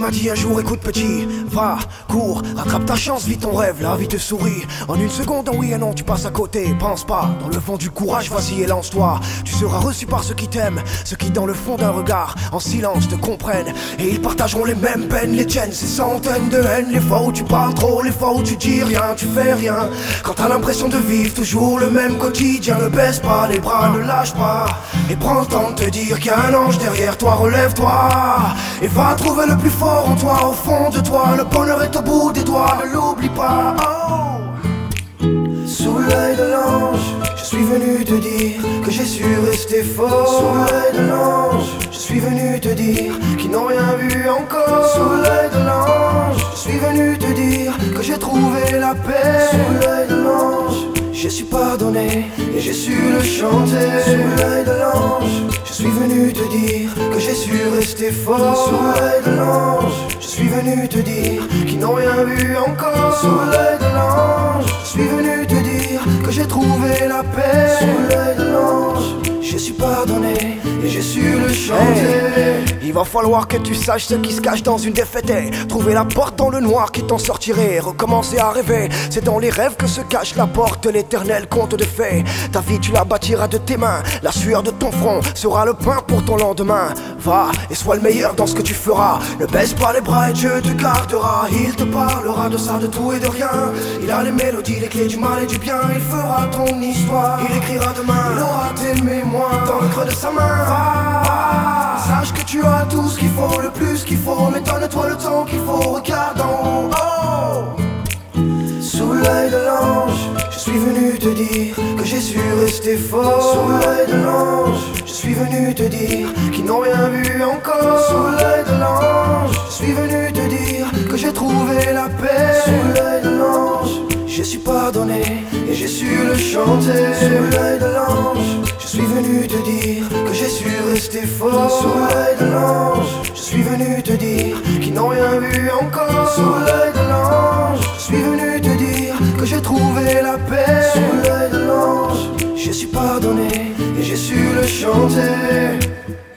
m'a dit un jour, écoute petit, va, cours, rattrape ta chance, vis ton rêve, la vie te sourit. En une seconde, en oui et non, tu passes à côté. Pense pas, dans le vent du courage, vas-y et lance-toi. Tu seras reçu par ceux qui t'aiment, ceux qui dans le fond d'un regard, en silence te comprennent. Et ils partageront les mêmes peines, les tiennes, ces centaines de haines. Les fois où tu parles trop, les fois où tu dis rien, tu fais rien. Quand t'as l'impression de vivre toujours le même quotidien, ne baisse pas les bras, ne lâche pas. Et prends le temps de te dire qu'il y a un ange derrière toi, relève-toi. Et va trouver le plus fort en toi, au fond de toi. Le bonheur est au bout des doigts, ne l'oublie pas. Oh. Sous l'œil de l'ange, je suis venu te dire que j'ai su rester fort. Sous l'œil de l'ange, je suis venu te dire qu'ils n'ont rien vu encore. Sous l'œil de l'ange, je suis venu te dire que j'ai trouvé la paix. Sous l'œil de l'ange, j'ai su pardonner et j'ai su le chanter. Sous l'œil de l'ange, je suis venu te dire que j'ai su rester fort. Sous l'œil de l'ange, je suis venu te dire qu'ils n'ont rien vu encore. Sous l'œil de l'ange, je suis venu te dire que j'ai trouvé la paix. Sous l'œil de l'ange, j'ai su pardonner et j'ai su le chanter. Il va falloir que tu saches ce qui se cache dans une défaite et trouver la porte dans le noir qui t'en sortirait. Recommencer à rêver, c'est dans les rêves que se cache la porte de l'éternel conte de fées. Ta vie tu la bâtiras de tes mains, la sueur de ton front sera le pain pour ton lendemain. Va et sois le meilleur dans ce que tu feras. Ne baisse pas les bras et Dieu te gardera. Il te parlera de ça, de tout et de rien. Il a les mélodies, les clés du mal et du bien. Il fera ton histoire, il écrira demain. Il aura tes mémoires dans le creux de sa main. Va, sache que tu as tout ce qu'il faut, le plus qu'il faut. Mais donne-toi le temps qu'il faut, regarde en haut. Oh. Sous l'œil de l'ange, je suis venu te dire que j'ai su rester fort. Sous l'œil de l'ange, je suis venu te dire qu'ils n'ont rien vu encore. Sous l'œil de l'ange, je suis venu te dire que j'ai trouvé la paix. Sous l'œil de l'ange, j'ai su pardonner et j'ai su le chanter. Sous l'œil de l'ange, je suis venu te dire que j'ai su rester fort. Sous l'œil de l'ange, je suis venu te dire qu'ils n'ont rien vu encore. Sous l'œil de l'ange, je suis venu te dire que j'ai trouvé la paix. Sous l'œil de l'ange, j'ai su pardonner et j'ai su le chanter.